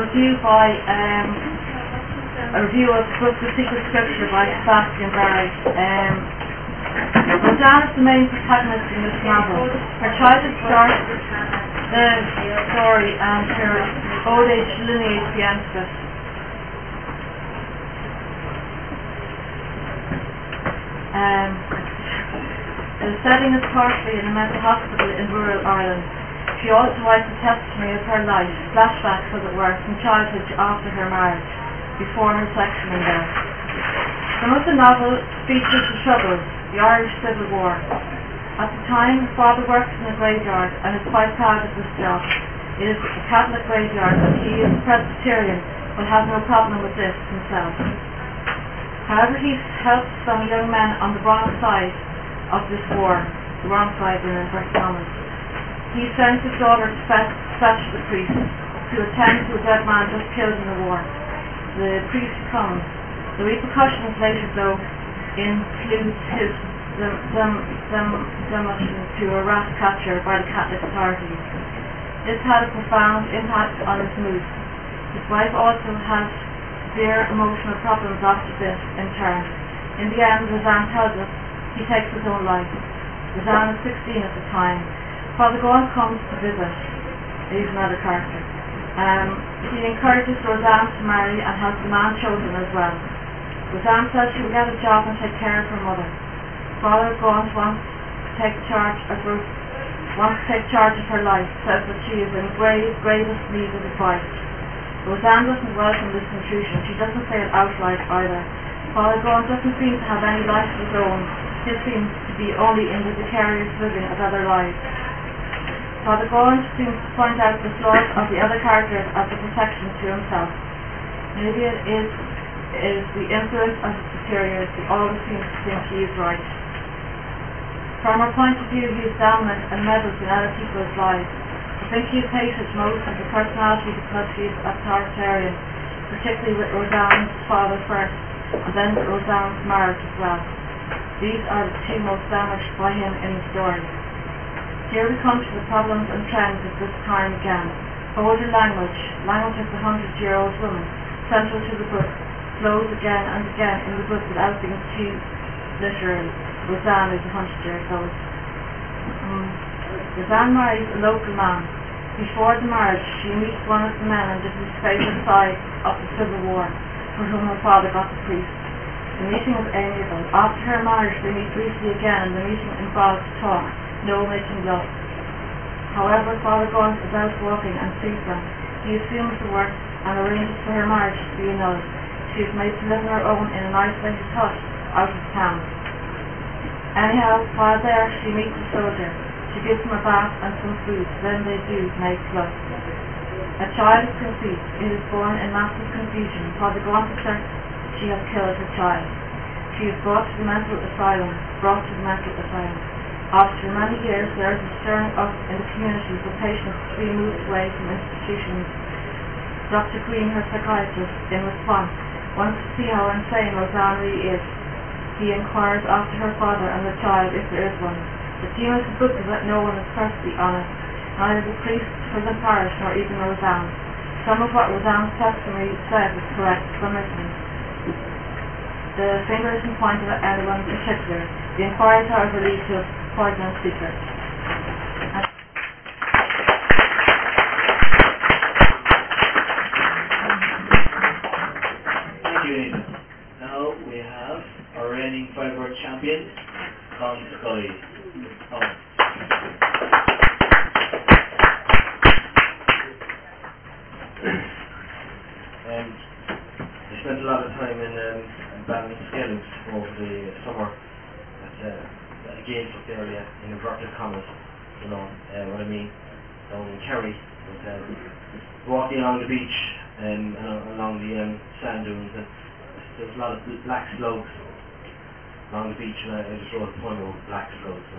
a review of the book The Secret Scripture by Sebastian Barry. Roseanne is the main protagonist in this novel. Her childhood starts the story and her old age lineage begins it. The setting is partially in a mental hospital in rural Ireland. She also writes a testimony of her life, flashbacks as it were, from childhood to after her marriage, before her section in death. Some of the novel features the troubles, the Irish Civil War. At the time, her father works in a graveyard and is quite proud of this job. It is a Catholic graveyard and he is a Presbyterian, but has no problem with this himself. However, he helps some young men on the wrong side of this war, the wrong side in inverted commas. He sends his daughter to fetch the priest to attend to a dead man just killed in the war. The priest comes. The repercussions later, though, include his demolition to a rat catcher by the Catholic authorities. This had a profound impact on his mood. His wife also has severe emotional problems after this, in turn. In the end, Roseanne tells us he takes his own life. Roseanne is 16 at the time. Father Gaunt comes to visit. He's another character. He encourages Roseanne to marry and has the man chosen as well. Roseanne says she will get a job and take care of her mother. Father Gaunt wants to take charge of her life, says that she is in gravest need of advice. Roseanne doesn't welcome this intrusion. She doesn't say it outright either. Father Gaunt doesn't seem to have any life of his own. He seems to be only in the vicarious living of other lives. Father Gaunt seems to point out the flaws of the other characters as a protection to himself. Maybe it is the influence of his superiors who always seems to think he is right. From her point of view, he is dominant and meddles in other people's lives. I think he is hated most as a personality because he is authoritarian, particularly with Roseanne's father first, and then with Roseanne's marriage as well. These are the two most damaged by him in the story. Here we come to the problems and trends of this time again. Older language of the 100-year-old woman, central to the book, flows again and again in the book without being too literary. Roseanne is 100 years old. Roseanne marries a local man. Before the marriage, she meets one of the men on the favourite side of the Civil War, for whom her father got the priest. The meeting is amiable. After her marriage, they meet briefly again, and the meeting involves talk, no making love. However, Father Gaunt is out walking and sees them. He assumes the worst and arranges for her marriage to be annulled. She is made to live on her own in an isolated hut out of town. Anyhow, while there, she meets a soldier. She gives him a bath and some food. Then they do make love. A child is conceived. It is born in massive confusion. Father Gaunt asserts she has killed her child. She is brought to the mental asylum. After many years, there is a stirring up in the community for patients to be moved away from institutions. Dr. Green, her psychiatrist, in response, wants to see how insane Roseanne really is. He inquires after her father and the child, if there is one. The theme of the book is that no one is perfectly honest, neither the priest for the parish nor even Roseanne. Some of what Roseanne's testimony says is correct, some isn't. The finger isn't pointed at anyone in particular. The inquiries, however, lead to a poignant secret. Thank you, Nathan. Now we have our reigning five-word champion, Con Scully. I spent a lot of time in Ballinskellig over the summer at a game up area in inverted commas, you know what I mean, down in Kerry. Walking along the beach and along the sand dunes, and there was a lot of black slugs along the beach, and I just wrote a poem about black slugs.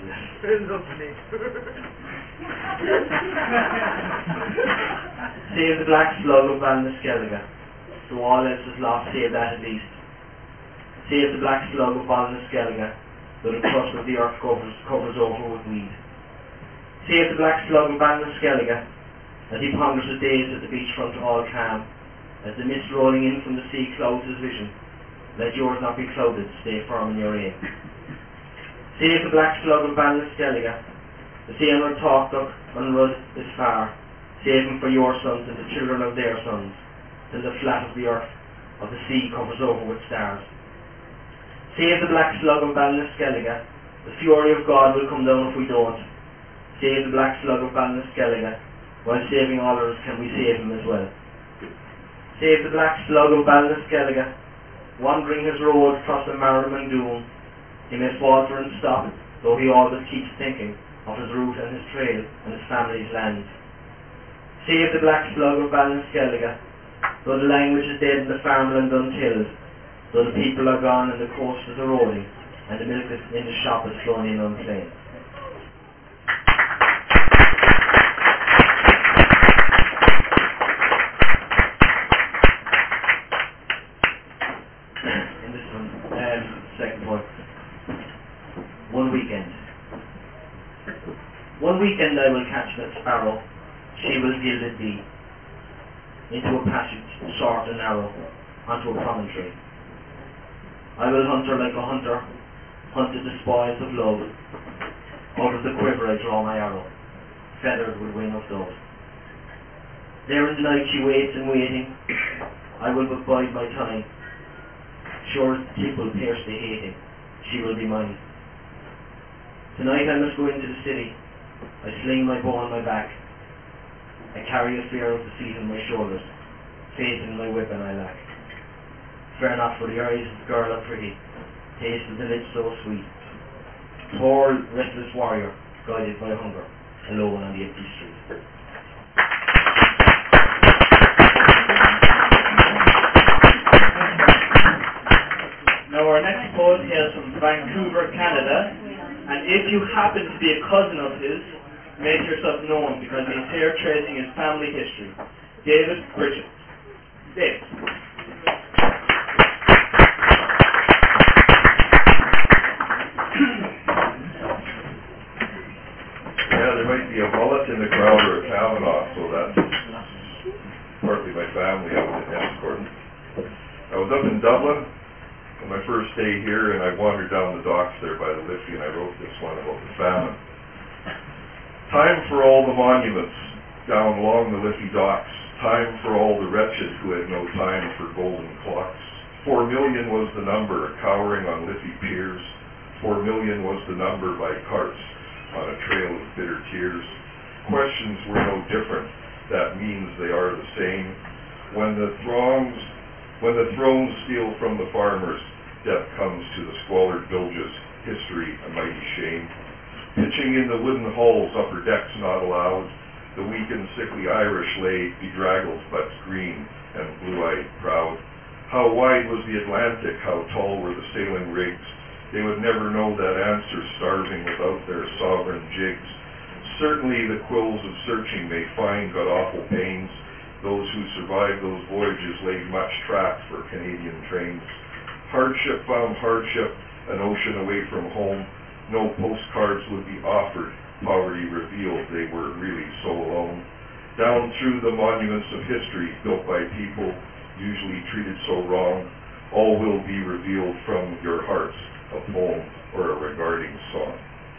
Save the black slug of Ballinskellig. So all else is lost, save that at least. Save the black slug of Ballinskellig, though the crust of the earth covers over with weed. Save the black slug of Ballinskellig, as he ponders the days at the beachfront all calm, as the mist rolling in from the sea clouds his vision. Let yours not be clouded, stay firm in your aim. Save the black slug of Ballinaskellige, the sea on Talkduck, Unrud is far. Save him for your sons and the children of their sons, till the flat of the earth, of the sea covers over with stars. Save the black slug of Ballinaskellige, the fury of God will come down if we don't. Save the black slug of Ballinaskellige, while saving all others can we save him as well. Save the black slug of Ballinaskellige, wandering his road across the Marram and Doon. He may falter and stop, though he always keeps thinking of his route and his trail and his family's land. Save the black slug of Ballinaskellige, though the language is dead and the farmland untilled, though the people are gone and the coast is eroding, and the milk in the shop is flown in unclaimed. And this one, second point. One weekend. One weekend I will catch that sparrow, she will gilded be, into a passage short and narrow, onto a promontory. I will hunt her like a hunter hunted the spoils of love. Out of the quiver I draw my arrow, feathered with wing of dove. There in the night she waits and waiting, I will but bide my time. Sure as the tip will pierce the hating, she will be mine. Tonight I must go into the city, I sling my bow on my back. I carry a fear of defeat on my shoulders, faith in my weapon I lack. Fair not for the eyes of the girl are pretty, taste of the lips so sweet. Poor restless warrior, guided by hunger, alone on the empty street. Now our next poet hails from Vancouver, Canada, and if you happen to be a cousin of his, make yourself known because he's here tracing his family history. David Bridget. David. Yeah, there might be a mullet in the crowd or a Kavanaugh, so that's partly my family up in Enniscorthy. I was up in Dublin on my first day here, and I wandered down the docks there by the Liffey, and I wrote this one about the famine. Time for all the monuments down along the Liffey docks, time for all the wretched who had no time for golden clocks. 4 million was the number cowering on Liffey piers, 4 million was the number by carts on a trail of bitter tears. Questions were no different, that means they are the same. When the thrones steal from the farmers, death comes to the squalid bilges, history a mighty shame. Pitching in the wooden hulls, upper decks not allowed, the weak and sickly Irish lay bedraggled but green and blue-eyed proud. How wide was the Atlantic, how tall were the sailing rigs, they would never know that answer, starving without their sovereign jigs. Certainly the quills of searching may find god-awful pains, those who survived those voyages laid much track for Canadian trains. Hardship found hardship, an ocean away from home, no postcards would be offered, poverty revealed they were really so alone. Down through the monuments of history built by people usually treated so wrong, all will be revealed from your hearts, a poem or a regarding song.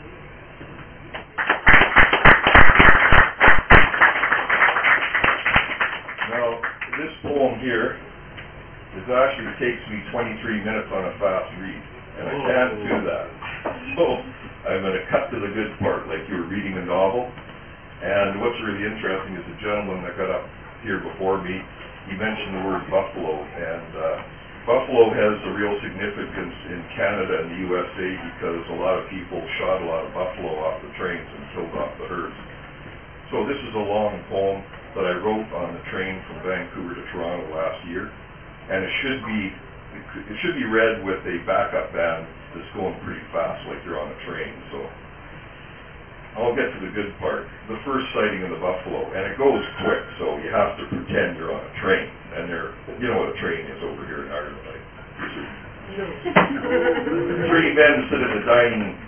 Now, this poem here actually takes me 23 minutes on a fast read, and I can't do that. So I'm going to cut to the good part, like you were reading a novel. And what's really interesting is the gentleman that got up here before me, he mentioned the word buffalo, and buffalo has a real significance in Canada and the USA because a lot of people shot a lot of buffalo off the trains and killed off the herds. So this is a long poem that I wrote on the train from Vancouver to Toronto last year, and it should be read with a backup band that's going pretty fast, like you're on a train. So I'll get to the good part. The first sighting of the buffalo, and it goes quick, so you have to pretend you're on a train. And you know what a train is over here in Ireland, I presume. 3 men sit at a dining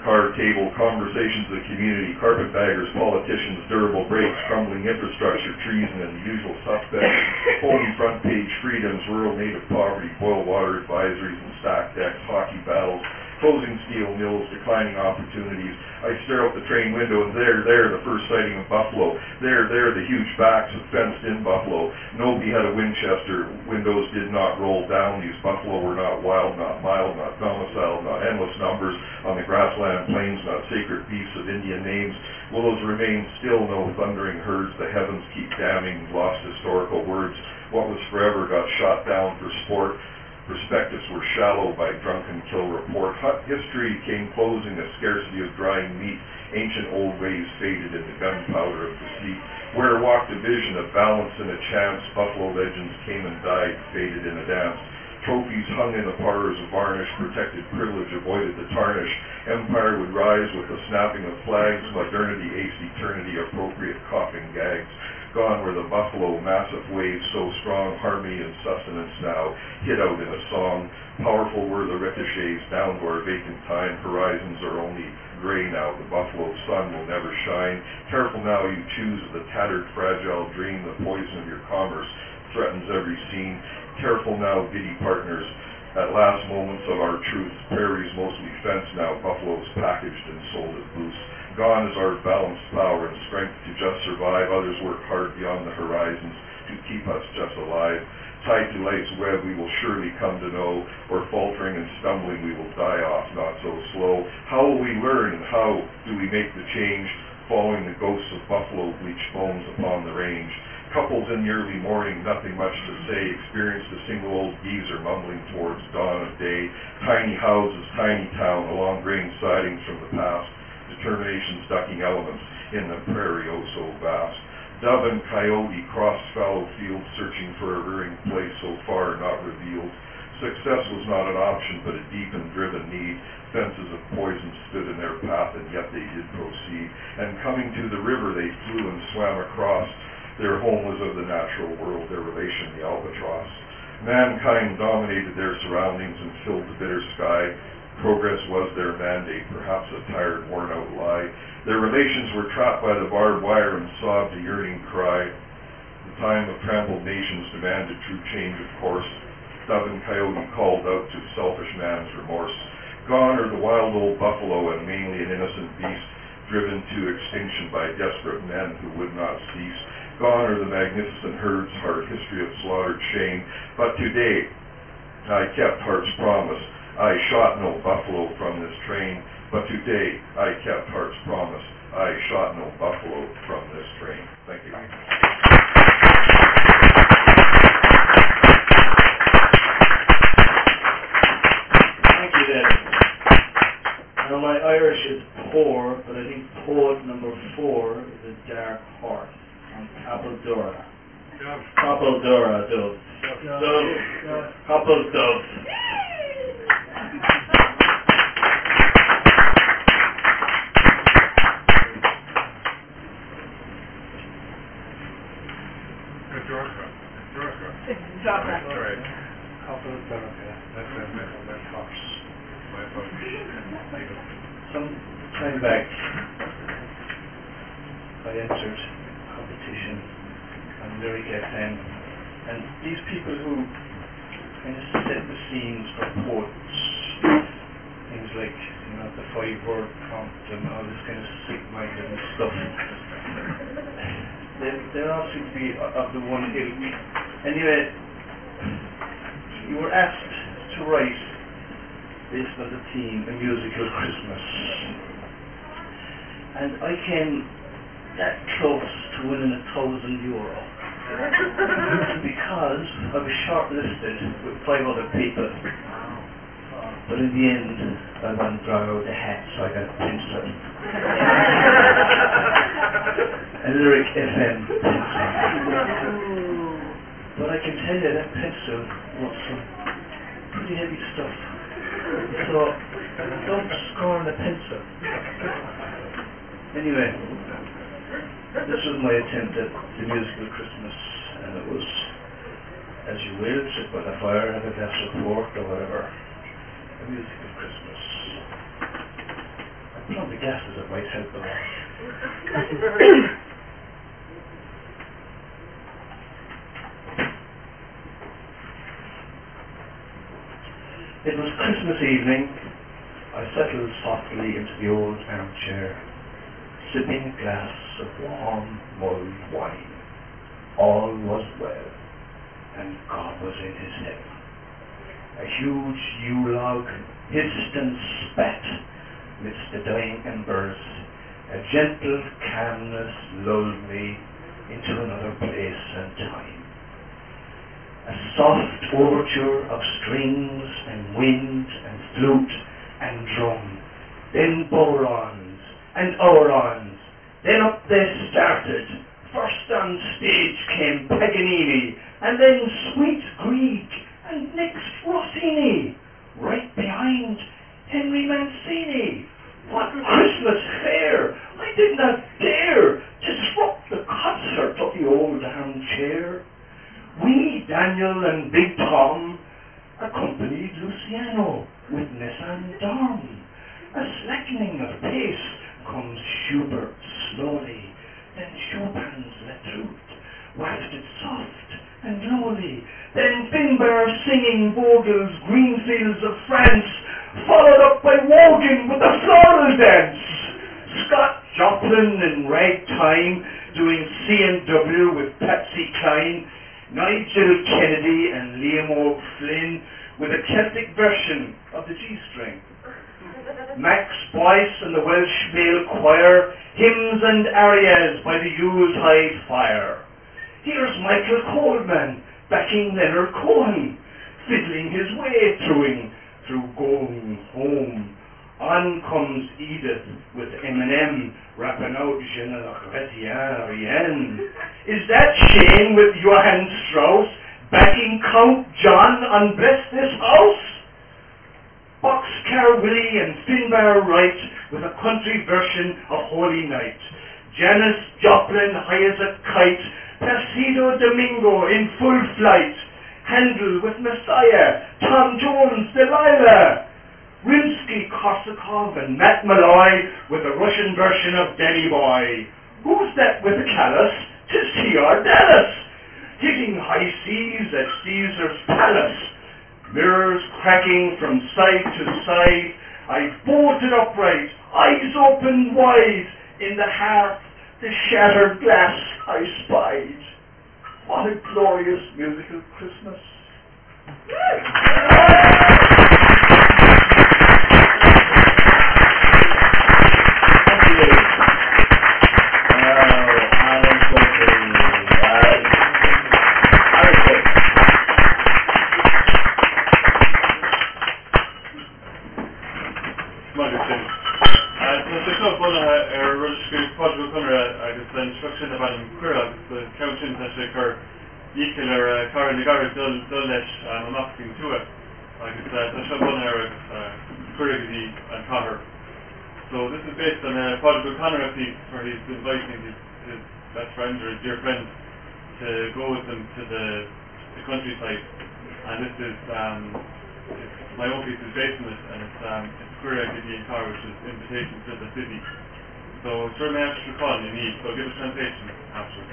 card table, conversations of the community, carpetbaggers, politicians, durable breaks, crumbling infrastructure, treason, and the usual suspects, phony front page freedoms, rural native poverty, boil water advisories and stack decks, hockey battles, closing steel mills, declining opportunities. I stare out the train window, and there, the first sighting of buffalo. There, the huge backs of fenced-in buffalo. Nobody had a Winchester. Windows did not roll down. These buffalo were not wild, not mild, not domiciled, not endless numbers on the grassland plains, not sacred beasts of Indian names. Willows remain still, no thundering herds. The heavens keep damning lost historical words. What was forever got shot down for sport. Perspectives were shallow by drunken kill report. History came closing, a scarcity of drying meat. Ancient old ways faded in the gunpowder of deceit. Where walked a vision of balance and a chance, buffalo legends came and died, faded in a dance. Trophies hung in the parlors of varnish, protected privilege avoided the tarnish. Empire would rise with the snapping of flags, modernity aced eternity, appropriate coughing gags. Gone were the buffalo, massive waves so strong, harmony and sustenance now, hid out in a song. Powerful were the ricochets, down to our vacant time, horizons are only gray now, the buffalo sun will never shine. Careful now you choose of the tattered, fragile dream, the poison of your commerce threatens every scene. Careful now, giddy partners, at last moments of our truth, prairies mostly fenced now, buffaloes packaged and sold at booths. Gone is our balanced power and strength to just survive. Others work hard beyond the horizons to keep us just alive. Tied to life's web we will surely come to know, or faltering and stumbling we will die off not so slow. How will we learn and how do we make the change, following the ghosts of buffalo bleached bones upon the range? Couples in the early morning, nothing much to say, experienced a single old geezer mumbling towards dawn of day. Tiny houses, tiny town, along grain sidings from the past. Determination's ducking elements in the prairie oh so vast. Dove and coyote crossed fallow fields, searching for a rearing place so far not revealed. Success was not an option, but a deep and driven need. Fences of poison stood in their path, and yet they did proceed. And coming to the river, they flew and swam across. Their home was of the natural world, their relation the albatross. Mankind dominated their surroundings and filled the bitter sky. Progress was their mandate, perhaps a tired, worn-out lie. Their relations were trapped by the barbed wire and sobbed a yearning cry. The time of trampled nations demanded true change, of course. Dove and coyote called out to selfish man's remorse. Gone are the wild old buffalo and mainly an innocent beast, driven to extinction by desperate men who would not cease. Gone are the magnificent herds, hard history of slaughtered shame. But today, I kept heart's promise. I shot no buffalo from this train, but today I kept heart's promise. I shot no buffalo from this train. Thank you. Thank you, David. Now my Irish is poor, but I think poet number 4 is a dark horse on Capaldora. Capaldora, dove. Dove. Couple doves. Some time back, I entered a competition on Lyric FM, and these people who kind of set the scenes for poets, things like, the 5-word prompt and all this kind of sick-minded and stuff, they all seem to be of the one ilk. Anyway, you were asked to write, based on the theme, A Musical Christmas. And I came that close to winning €1,000 because I was shortlisted with 5 other people. But in the end, I went draw out the hat, so I got a pencil. A Lyric FM pencil. But I can tell you that pencil was some pretty heavy stuff. So, don't score on the pencil. Anyway, this was my attempt at the musical Christmas, and it was, as you will, sit by the fire, have a glass of port or whatever. A musical Christmas. I put on the glasses, it might help a lot. It was Christmas evening. I settled softly into the old armchair, sipping a glass of warm mulled wine. All was well, and God was in his heaven. A huge Yule log hissed and spat midst the dying embers. A gentle calmness lulled me into another place and time. A soft overture of strings and wind and flute and drum, then bodhrans and orans, then up they started. First on stage came Paganini, and then Sweet Grieg, and next Rossini. Right behind, Henry Mancini. What Christmas fare! I did not dare disrupt the concert of the old armchair. We, Daniel and Big Tom, accompanied Luciano with Nessun Dorma. A slackening of pace comes Schubert slowly, then Chopin's La Trute, wafted soft and lowly, then Finbar singing Vogel's Green Fields of France, followed up by Wogan with the floral dance. Scott Joplin in ragtime doing C&W with Patsy Cline, Nigel Kennedy and Liam O'Flynn with a Celtic version of the G-string. Max Boyce and the Welsh Male Choir, hymns and arias by the Yuletide fire. Here's Michael Coleman backing Leonard Cohen, fiddling his way through Going Home. On comes Edith with Eminem rapping out Je ne retiens rien. Is that Shane with Johann Strauss backing Count John on Bless This House? Boxcar Willie and Finbar Wright with a country version of Holy Night. Janis Joplin high as a kite, Placido Domingo in full flight. Handel with Messiah, Tom Jones Delilah. Rimsky-Korsakov and Matt Malloy with a Russian version of Danny Boy. Who's that with the callus? 'Tis T.R. Dallas, hitting high seas at Caesar's palace. Mirrors cracking from side to side, I bolted upright, eyes open wide. In the hearth, the shattered glass I spied. What a glorious musical Christmas. Instruction about him Quirrell, the coaching that occur equal or Carl Ligar Dulles and I'm not to it. Like it's the Shabon Eric Quirrell and Connor. So this is based on a Padraig O'Connor piece where he's inviting his best friend or his dear friend to go with him to the countryside. And this is my own piece is based on it, and it's Quirrell and Carr, which is Invitation to the City. So it's really extra call you need, so give a translation after.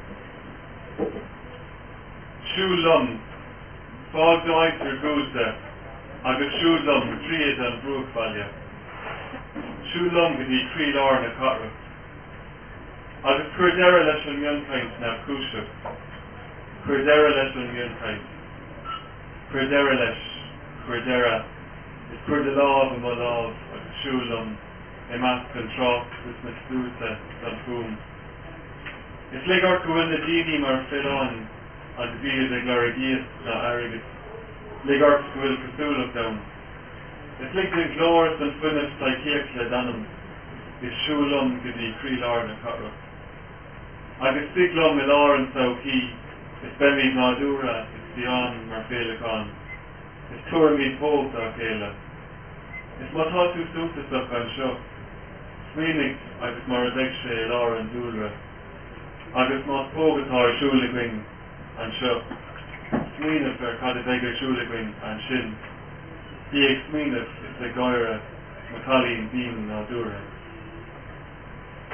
Shulum, fog died for Gusa, agus Shulum, Triad and Brook Valia. Shulum gedi Creel Orna Cotra. Agus Curdera Leshon Yunkaint na Kusha. Curdera Leshon Yunkaint. Curdera Lesh, Curdera. It's Curdelav and Malav, agus Shulum. Emas control Christmas Lusa Salpoon. It's like our go in the Dini mar fit on the view the Glorigius na Aragus. Like our school Cthulhu down. It's like the Glorious and Finis like Kirkla Danum. It's Shulum gedi Creelar na Cotra. Agus Siglum Milar and Sauki. It's Bemid Nardura. It's Dion mar Felicon. It's Turamid Pope na Kela. It's Matatu Sutas up on show. Sweenig, agus mar Zekshe, Laura and Dulra. Agus mas Pogatar, Shuligwing and show. Sweenig for Kadidega Shuligwing and Shin. The Exmeenig is the Goyra, Macaulay and Bean and Aldura.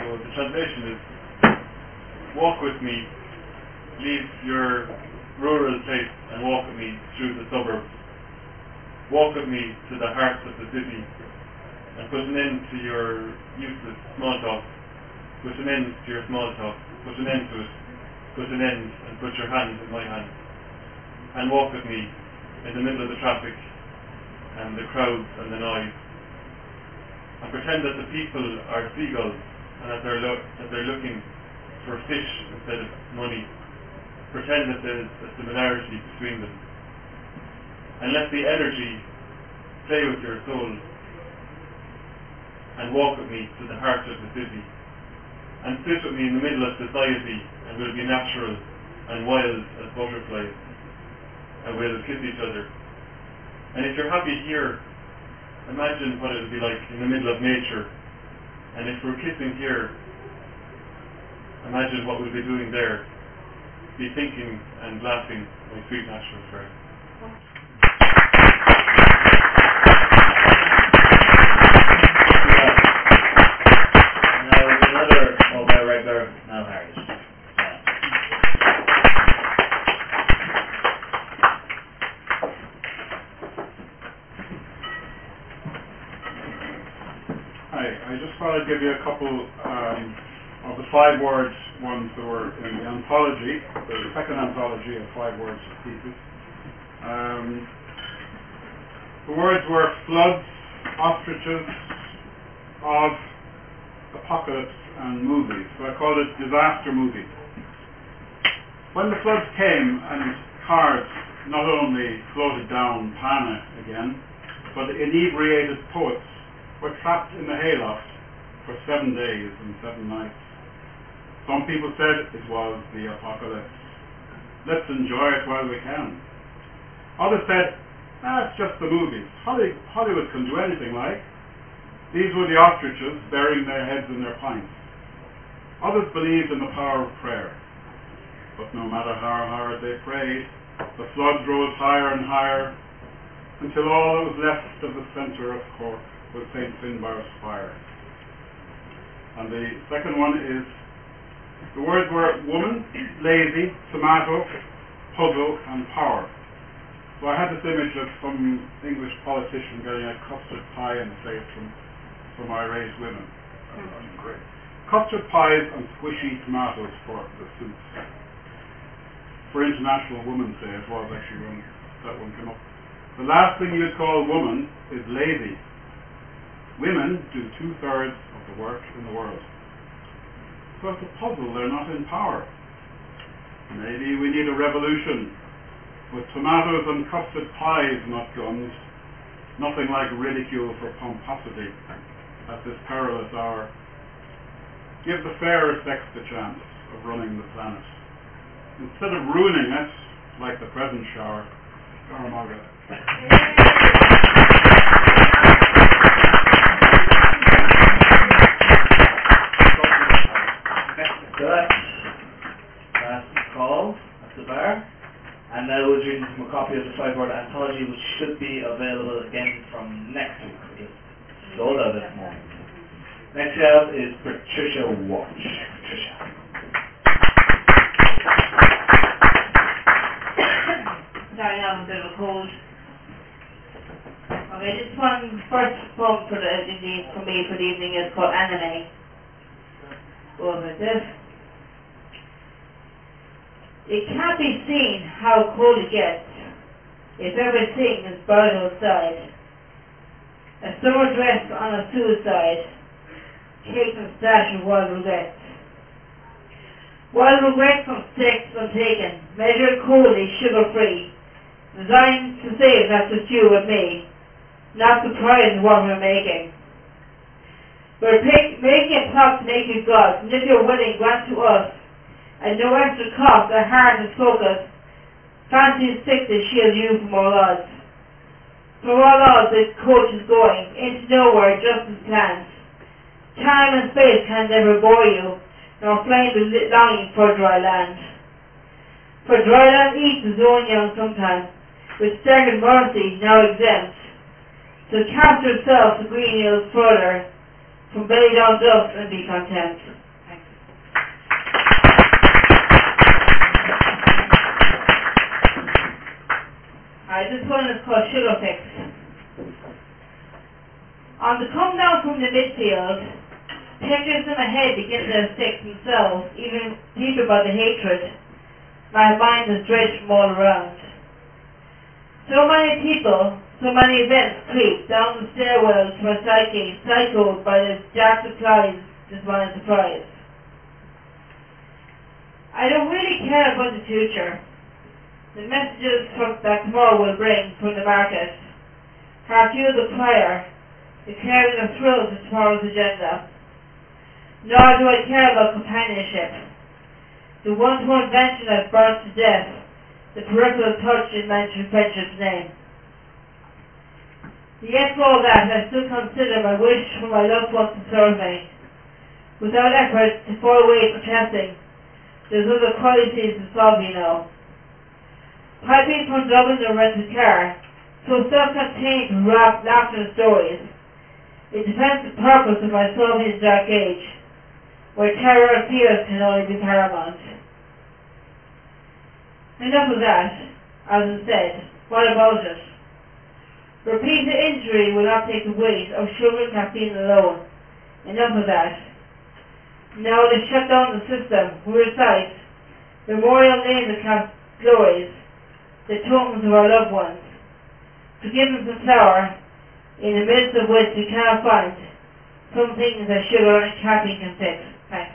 So the translation is, walk with me, leave your rural place and walk with me through the suburbs. Walk with me to the heart of the city and put an end to your useless small talk. Put an end to your small talk. Put an end to it. Put an end and put your hand in my hand. And walk with me in the middle of the traffic and the crowds and the noise. And pretend that the people are seagulls and that they're looking for fish instead of money. Pretend that there's a similarity between them. And let the energy play with your soul. And walk with me to the heart of the city. And sit with me in the middle of society, and we'll be natural and wild as butterflies. And we'll kiss each other. And if you're happy here, imagine what it would be like in the middle of nature. And if we're kissing here, imagine what we'll be doing there. Be thinking and laughing, my sweet natural friend. Now another of our regular now Harris. Hi, I just thought I'd give you a couple of the 5 words ones that were in the anthology, the second anthology of 5 words pieces. The words were floods, ostriches, of, apocalypse, and movies. So I called it disaster movies. When the floods came and cards not only floated down Pana again, but inebriated poets were trapped in the hayloft for 7 days and 7 nights. Some people said it was the apocalypse. Let's enjoy it while we can. Others said, it's just the movies. Hollywood can do anything like. These were the ostriches burying their heads in their pints. Others believed in the power of prayer. But no matter how hard they prayed, the floods rose higher and higher until all that was left of the centre of Cork was St. Finbarr's spire. And the second one is, the words were woman, lazy, tomato, puzzle, and power. So I had this image of some English politician getting a custard pie in the face from irate women. Great. Custard pies and squishy tomatoes for the soups. For International Women's Day, it was actually when that one came up. The last thing you'd call woman is lazy. Women do 2/3 of the work in the world. So it's a puzzle, they're not in power. Maybe we need a revolution with tomatoes and custard pies, not guns. Nothing like ridicule for pomposity at this perilous hour. Give the fairer sex the chance of running the planet, instead of ruining it like the present shower. Scaramaga. So that's call at the bar. And now we're reading from a copy of the 5-word anthology, which should be available again from next week. It's sold out at the moment. Next out is Patricia Walsh. Patricia. Sorry, I have a bit of a cold. Okay, this one, first poem for me for the evening is called Anime. Goes like this. It can't be seen how cold it gets if everything is buried outside. A summer dress on a suicide, cake and stash of wild regrets. Wild regrets from sticks untaken, measured coolly, sugar-free, designed to save that to stew with me, not surprised what we're making. We're making a plot to make you gods, and if you're willing, grant to us, at no extra cost, a heart and focus, fancy stick to shield you from all odds. For all odds, the coach is going into nowhere just as planned. Time and space can never bore you, nor flame the longing for dry land. For dry land eats its own young sometimes, with second mercy now exempt. So cast yourself to green hills further, from belly down dust and be content. Thanks. Alright, this one is called Sugar Fix. On the come down from the midfield, pictures in my head begin to stick themselves even deeper by the hatred. My mind is dredged from all around. So many people, so many events creep down the stairwells to my psyche, psychoed by the dark supplies, dismal surprise. I don't really care about the future. The messages that tomorrow will bring from the market are few the prior, the carrying of thrills of tomorrow's agenda. Nor do I care about companionship, the one-to-one venture that burns to death, the peripheral touch in mentioned friendship's name. Yet for all that, I still consider my wish for my loved ones to serve me. Without effort to fall away protesting, there's other qualities to solve, you know. Piping from Dublin to rented car, so self-contained to rap laughter and stories. It defends the purpose of my solving this dark age, where terror and fears can only be paramount. Enough of that, as I said, what about it? Repeated injury will not take the weight of sugar and caffeine alone. Enough of that. Now they shut down the system, we recite memorial names of glories, the totems of our loved ones. Forgiveness and sour, in the midst of which we cannot find some things that sugar and caffeine can fix. Thanks.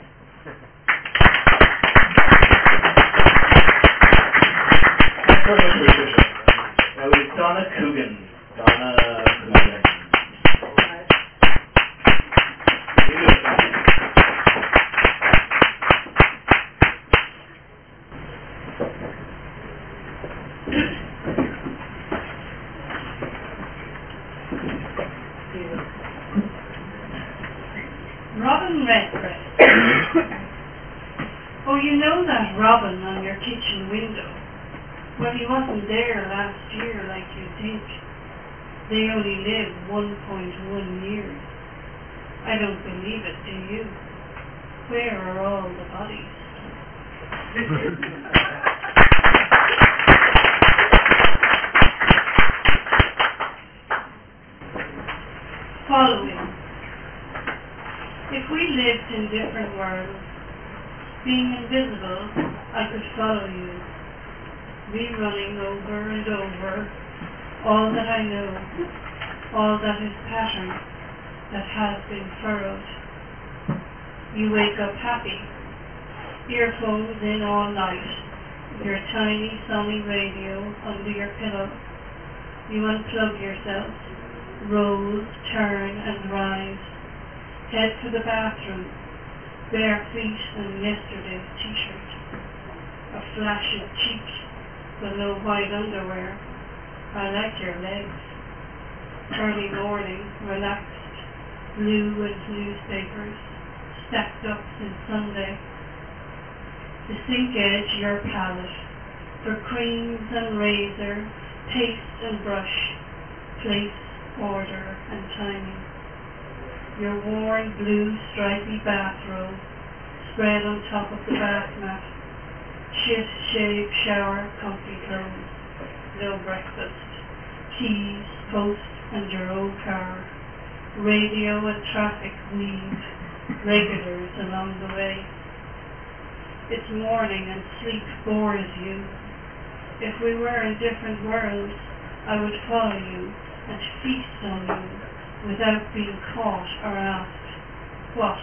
Thanks very much, Patricia. Now it's Donna Coogan. Donna Coogan. Robin Redbreast. Oh, you know that robin on your kitchen window? Well, he wasn't there last year like you think. They only live 1.1 years. I don't believe it, do you? Where are all the bodies? Following. If we lived in different worlds, being invisible, I could follow you, rerunning over and over all that I know, all that is pattern, that has been furrowed. You wake up happy, earphones in all night, your tiny Sony radio under your pillow. You unplug yourself, roll, turn and rise. Head for the bathroom, bare feet and yesterday's t-shirt. A flash of cheek, but no white underwear. I like your legs. Early morning, relaxed, blue and newspapers, stacked up since Sunday. The sink edge, your palette, for creams and razor, paste and brush, place, order and timing. Your worn blue stripy bathrobe spread on top of the bath mat. Shit, shave, shower, comfy clothes. No breakfast. Keys, post, and your old car. Radio and traffic weave. Regulars along the way. It's morning and sleep bores you. If we were in different worlds, I would follow you and feast on you, without being caught or asked. What?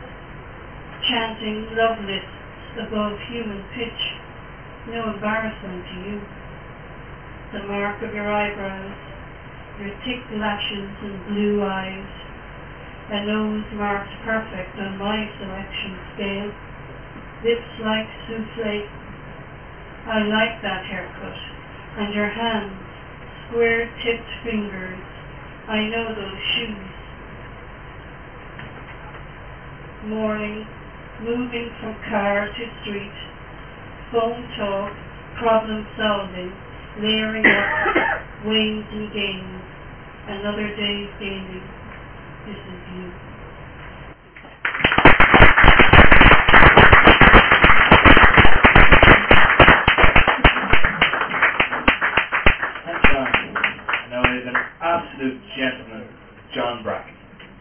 Chanting love lists above human pitch. No embarrassment to you. The mark of your eyebrows, your thick lashes and blue eyes, a nose marked perfect on my selection scale, lips like souffle. I like that haircut, and your hands, square-tipped fingers. I know those shoes. Morning, moving from car to street, phone talk, problem solving, layering up, wanes and gains, another day's gaming. This is you. absolute gentleman, John Bracken.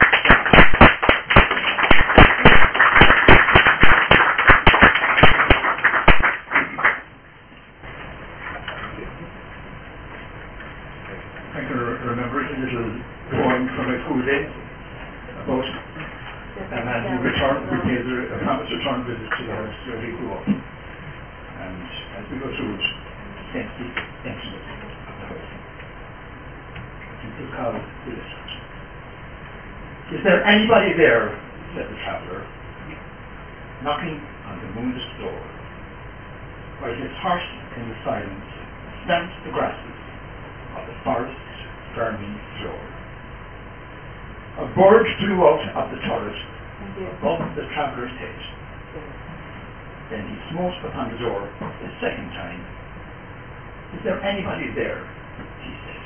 I can remember a little poem from my school days about a man who returned, who paid a promised return visit to the house where he grew up. And as we go through it, sense the intimacy of the house. It was called The Listeners. Is there anybody there, said the traveller, knocking on the moonlit door, while his heart in the silence stamped the grasses of the forest ferny floor. A bird flew out of the turret above the traveller's head. Then he smote upon the door the second time. Is there anybody there? He said.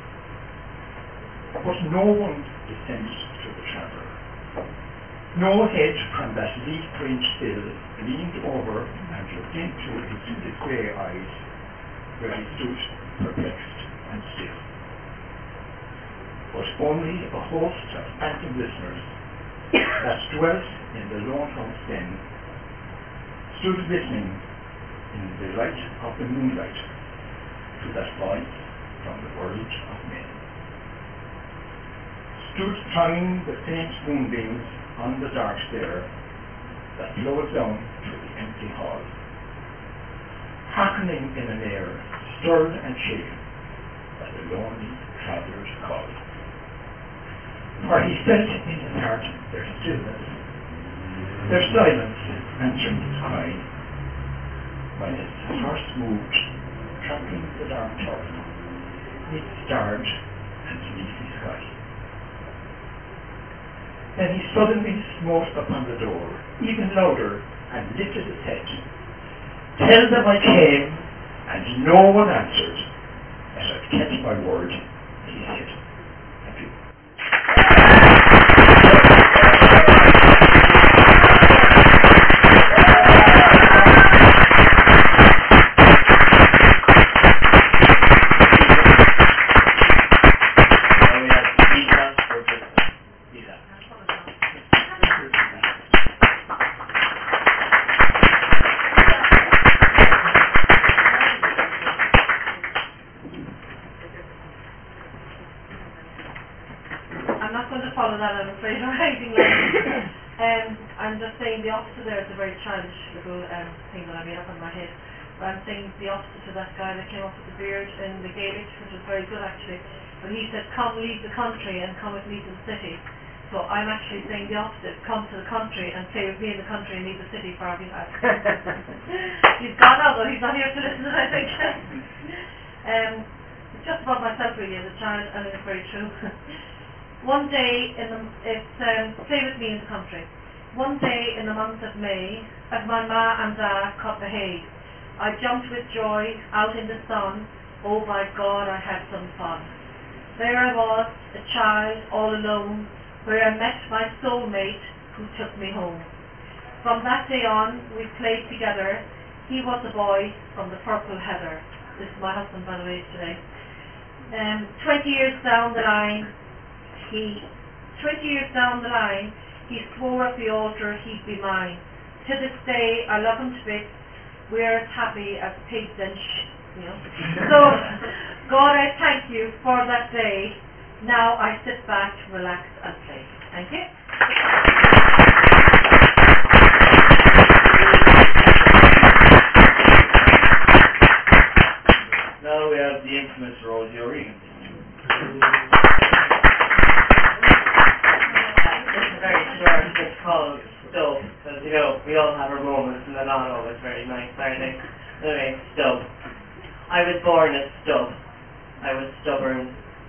But no one descended to the traveller. No head from that leaf-fringed hill leaned over and looked into his grey eyes, where he stood perplexed and still. But only a host of phantom listeners that dwelt in the lone house den stood listening in the light of the moonlight to that voice from the world of men. Stood trying the faint moonbeams on the dark stair that flowed down to the empty hall, hearkening in an air stirred and shaken by the lonely traveller's call. For he felt in his heart their stillness, their silence answering his cry, while his horse moved, trampling the dark turf, mid starred and leafy sky. Then he suddenly smote upon the door, even louder, and lifted his head. Tell them I came, and no one answered, and I've kept my word, he said. Thank you. I'm just saying the opposite there is a very childish little thing that I made up in my head. But I'm saying the opposite to that guy that came up with the beard in the Gaelic, which was very good actually. But he said, come leave the country and come with me to the city. So I'm actually saying the opposite, come to the country and stay with me in the country and leave the city far behind. He's gone now though, he's not here to listen, I think. It's just about myself really as a child, and it's very true. One day stay with me in the country. One day in the month of May, as my ma and da cut the hay, I jumped with joy out in the sun. Oh by God, I had some fun. There I was, a child, all alone, where I met my soulmate who took me home. From that day on, we played together. He was a boy from the purple heather. This is my husband, by the way, today. 20 years down the line, he swore at the altar he'd be mine. To this day, I love him to bits. We're as happy as pigs and So, God, I thank you for that day. Now I sit back, relax, and play. Thank you. Now we have the infamous Rosie O'Regan. Very short, it's called Stub, because we all have our moments and they're not always very nice, are they? Anyway, Stub. I was born a stub. I was stubborn,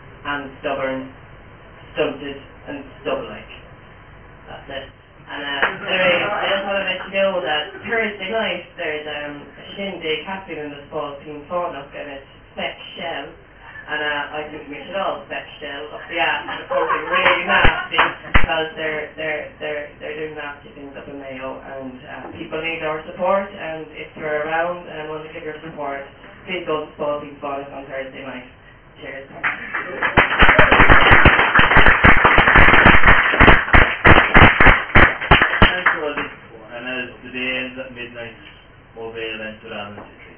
stunted, and stub-like. That's it. And anyway, I just want to let you know that Thursday night there's a shindig happening in the small team Fánacht, and it's Spec Shell. And I think we should all Spec Shell up the ass for something really nasty, because they're doing nasty things up in Mayo, and people need our support. And if you're around and want to give your support, please go to Small Team Fánacht on Thursday night. Cheers. Mobile and Sudan and City.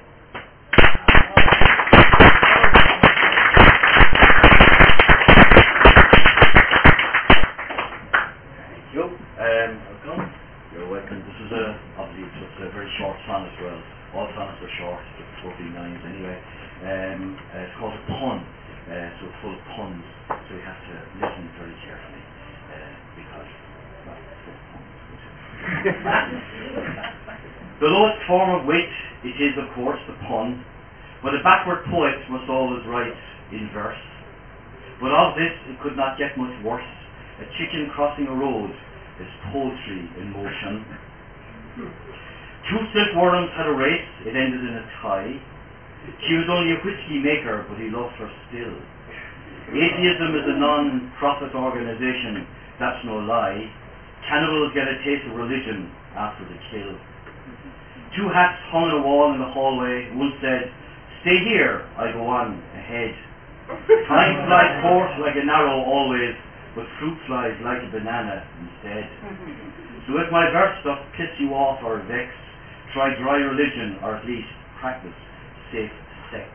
You're welcome. This is obviously it's a very short sonnet. Well, all sonnets are short, it's 14 lines anyway. It's called a pun, so it's full of puns. So you have to listen very carefully because well, it's full of puns. The lowest form of wit, it is of course the pun, but a backward poet must always write in verse. But of this it could not get much worse. A chicken crossing a road is poetry in motion. Two silkworms had a race, it ended in a tie. She was only a whiskey maker, but he loved her still. Atheism is a non-profit organization, that's no lie. Cannibals get a taste of religion after the kill. Two hats hung on a wall in the hallway. One said, "Stay here, I go on ahead." Time flies forth like an arrow always, but fruit flies like a banana instead. So if my verse doth piss you off or vex, try dry religion or at least practice safe sex.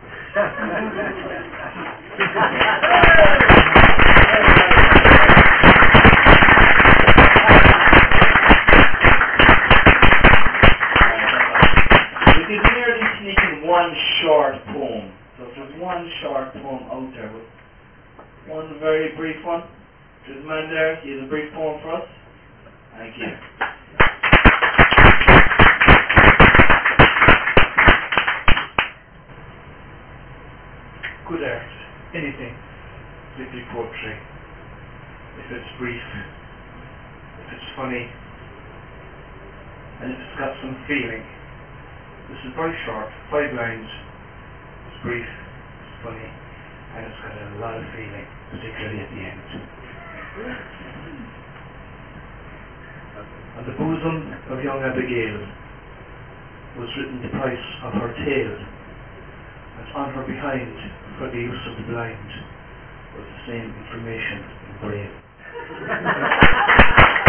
We could nearly sneak in one short poem. So if there's one short poem out there, with one very brief one. There's a man there, he has a brief poem for us. Thank you. Good art, anything, literary poetry, if it's brief, if it's funny, and if it's got some feeling. This is very short, 5 lines, it's brief, it's funny, and it's got a lot of feeling, particularly at the end. On the bosom of young Abigail was written the price of her tale, and on her behind, for the use of the blind, was the same information in braille.